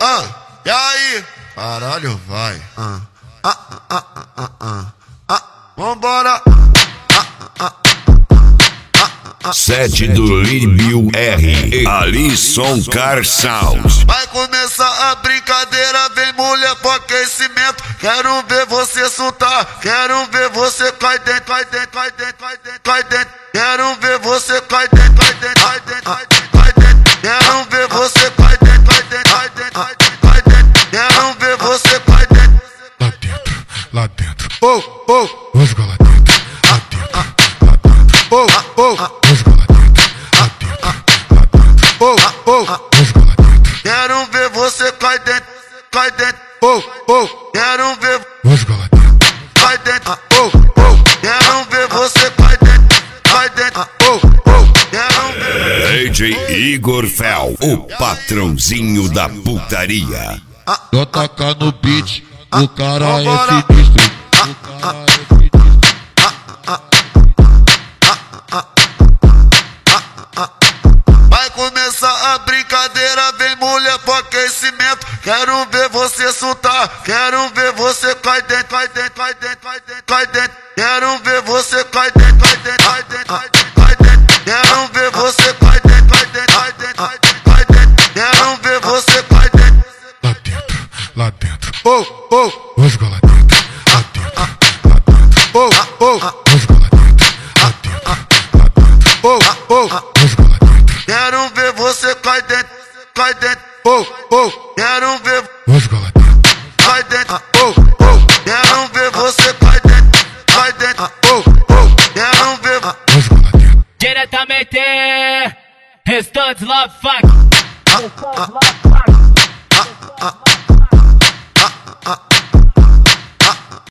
E aí? Caralho, vai. Vambora. Sete do Líbio R. Alisson Car Sound. Vai começar a brincadeira, vem mulher pro aquecimento. Quero ver você soltar, quero ver você cai dentro, cai dentro, cai dentro, cai dentro, cai dentro. Quero ver você cai dentro, cai dentro, cai dentro, cai dentro, cai dentro. Quero ver você cai dentro, cai dentro, cai dentro, cai dentro, cai dentro. Quero ver você cai dentro. Lá dentro, lá dentro. Vamos jogar lá dentro, lá dentro, lá dentro. Vamos jogar lá dentro, lá dentro, lá dentro. Vamos jogar lá dentro. Quero ver você cai dentro, cai dentro. Quero ver. Vamos jogar lá dentro, Cai dentro. Quero ver você cai dentro, cai dentro. Quero ver. DJ Igor Fel, o patrãozinho da putaria. JK no beat, o cara Vambora. é sinistro. O cara é sinistro. Vai começar a brincadeira, vem mulher pro aquecimento. Quero ver você soltar, quero ver você cai dentro, cai dentro, cai dentro, cai dentro, cai dentro. Quero ver você cai dentro, cai dentro, cai dentro, cai dentro, cai dentro. Quero ver você cai dentro, cai dentro, cai dentro, cai dentro, cai dentro. Quero ver você cai dentro. Lá dentro, lá dentro. Vamos jogar lá dentro, lá dentro, lá dentro. Vamos jogar lá dentro, lá dentro, lá dentro. Vamos jogar lá dentro. Quero ver você cai dentro, cai dentro. Quero ver Vamos jogar lá dentro. cai dentro. Quero ver você cai dentro, cai dentro. Quero ver. Vamos jogar lá dentro. Diretamente, Restantes Love Funk.